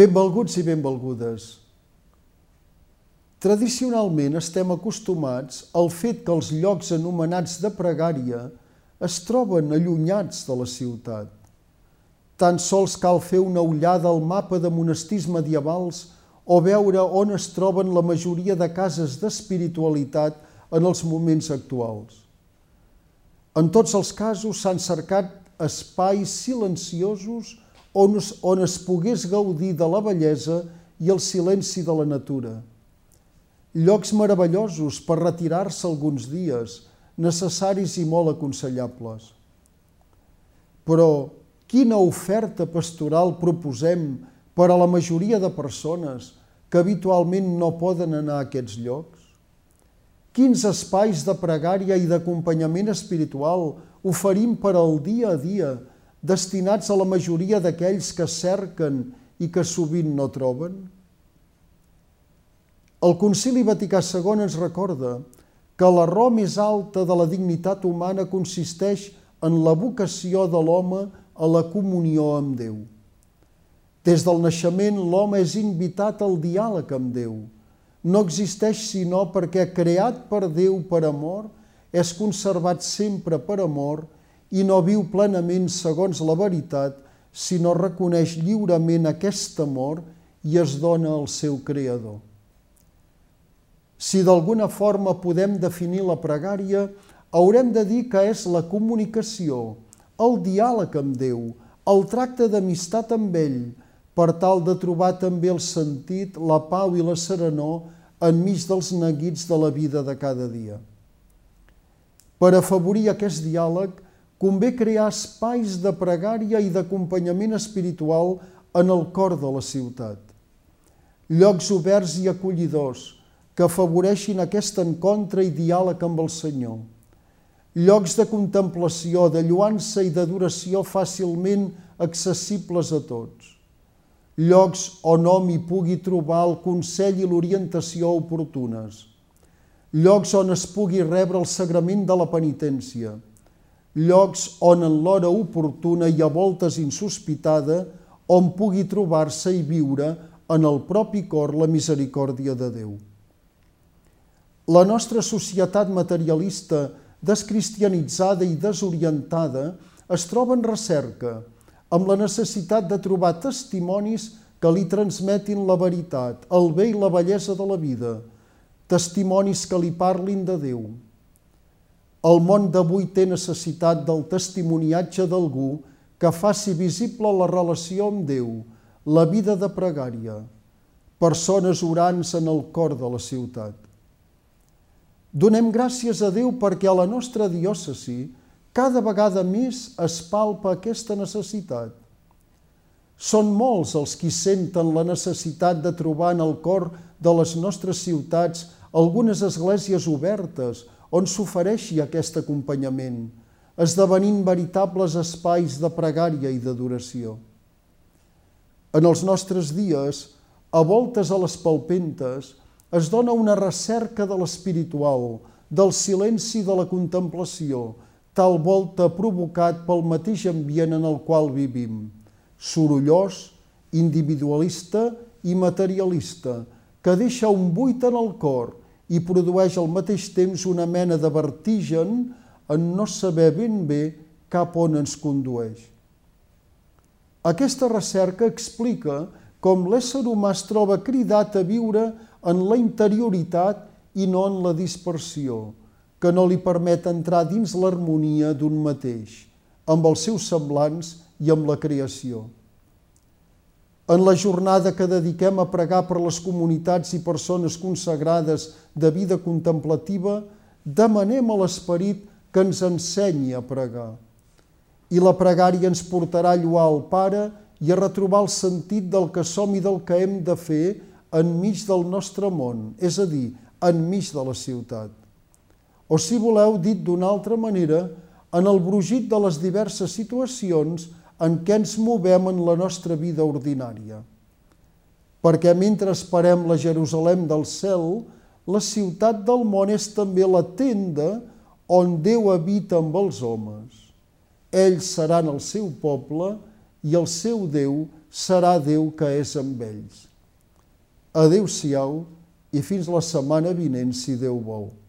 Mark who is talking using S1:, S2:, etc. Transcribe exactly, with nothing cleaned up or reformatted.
S1: Benvolguts i benvolgudes. Tradicionalment estem acostumats al fet que els llocs anomenats de pregària es troben allunyats de la ciutat. Tan sols cal fer una ullada al mapa de monestirs medievals o veure on es troben la majoria de cases d'espiritualitat en els moments actuals. En tots els casos s'han cercat espais silenciosos on es, on es pogués gaudir de la bellesa i el silenci de la natura. Llocs meravellosos per retirar-se alguns dies, necessaris i molt aconsellables. Però quina oferta pastoral proposem per a la majoria de persones que habitualment no poden anar a aquests llocs? Quins espais de pregària i d'acompanyament espiritual oferim per al dia a dia, destinats a la majoria d'aquells que cerquen i que sovint no troben? El Concili Vaticà segon ens recorda que la raó més alta de la dignitat humana consisteix en la vocació de l'home a la comunió amb Déu. Des del naixement, l'home és invitat al diàleg amb Déu. No existeix sinó perquè, creat per Déu per amor, és conservat sempre per amor i no viu plenament segons la veritat si no reconeix lliurement aquest amor i es dona al seu Creador. Si d'alguna forma podem definir la pregària, haurem de dir que és la comunicació, el diàleg amb Déu, el tracte d'amistat amb ell, per tal de trobar també el sentit, la pau i la serenor enmig dels neguits de la vida de cada dia. Per afavorir aquest diàleg, convé crear espais de pregària i d'acompanyament espiritual en el cor de la ciutat. Llocs oberts i acollidors que afavoreixin aquest encontre i diàleg amb el Senyor. Llocs de contemplació, de lloança i d'adoració fàcilment accessibles a tots. Llocs on hom hi pugui trobar el consell i l'orientació oportunes. Llocs on es pugui rebre el sagrament de la penitència. Llocs on en l'hora oportuna i a voltes insospitada on pugui trobar-se i viure en el propi cor la misericòrdia de Déu. La nostra societat materialista, descristianitzada i desorientada, es troba en recerca, amb la necessitat de trobar testimonis que li transmetin la veritat, el bé i la bellesa de la vida, testimonis que li parlin de Déu. El món d'avui té necessitat del testimoniatge d'algú que faci visible la relació amb Déu, la vida de pregària, persones orants en el cor de la ciutat. Donem gràcies a Déu perquè a la nostra diòcesi cada vegada més es palpa aquesta necessitat. Són molts els qui senten la necessitat de trobar en el cor de les nostres ciutats algunes esglésies obertes on s'ofereixi aquest acompanyament, esdevenint veritables espais de pregària i d'adoració. En els nostres dies, a voltes a les palpentes, es dona una recerca de l'espiritual, del silenci de la contemplació, tal volta provocat pel mateix ambient en el qual vivim, sorollós, individualista i materialista, que deixa un buit en el cor i produeix al mateix temps una mena de vertigen en no saber ben bé cap on ens condueix. Aquesta recerca explica com l'ésser humà es troba cridat a viure en la interioritat i no en la dispersió, que no li permet entrar dins l'harmonia d'un mateix, amb els seus semblants i amb la creació. En la jornada que dediquem a pregar per les comunitats i persones consagrades de vida contemplativa, demanem a l'Esperit que ens ensenyi a pregar. I la pregària ens portarà a lloar el Pare i a retrobar el sentit del que som i del que hem de fer enmig del nostre món, és a dir, enmig de la ciutat. O, si voleu, dit d'una altra manera, en el brogit de les diverses situacions en què ens movem en la nostra vida ordinària. Perquè mentre esperem la Jerusalem del cel, la ciutat del món és també la tenda on Déu habita amb els homes. Ells seran el seu poble i el seu Déu serà Déu que és amb ells. Adéu-siau i fins la setmana vinent, si Déu vol.